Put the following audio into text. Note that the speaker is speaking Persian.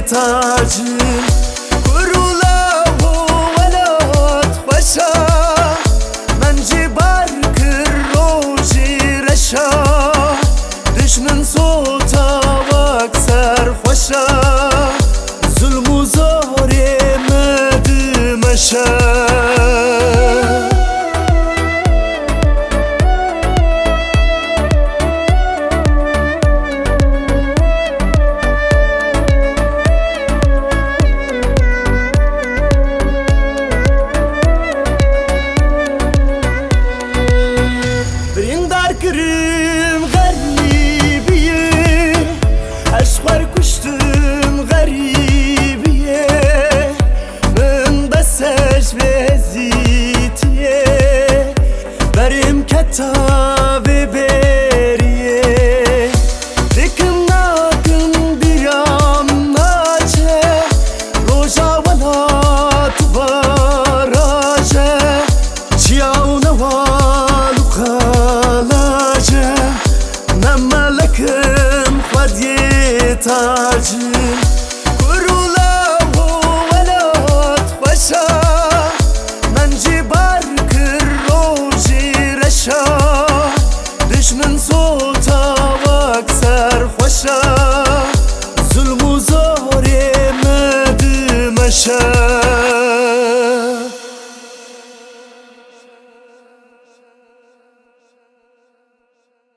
تاجی کرولا و ولات خوشا من جبار کر روزی رشا دشمن صوتا وکسر خوشا ظلم و زاری مدمشا Kırım garibiye Aşklar kuştum garibiye Ben beseş vezitiye Berim ketabe beriye Dikin nakın bir anlace Roja valat baraje Ciao navaluka تاجی کرولا و ولات خوشا من جبار کر روزی رشا دشمن صوتا وکسر خوشا ظلم و زاری مدمشا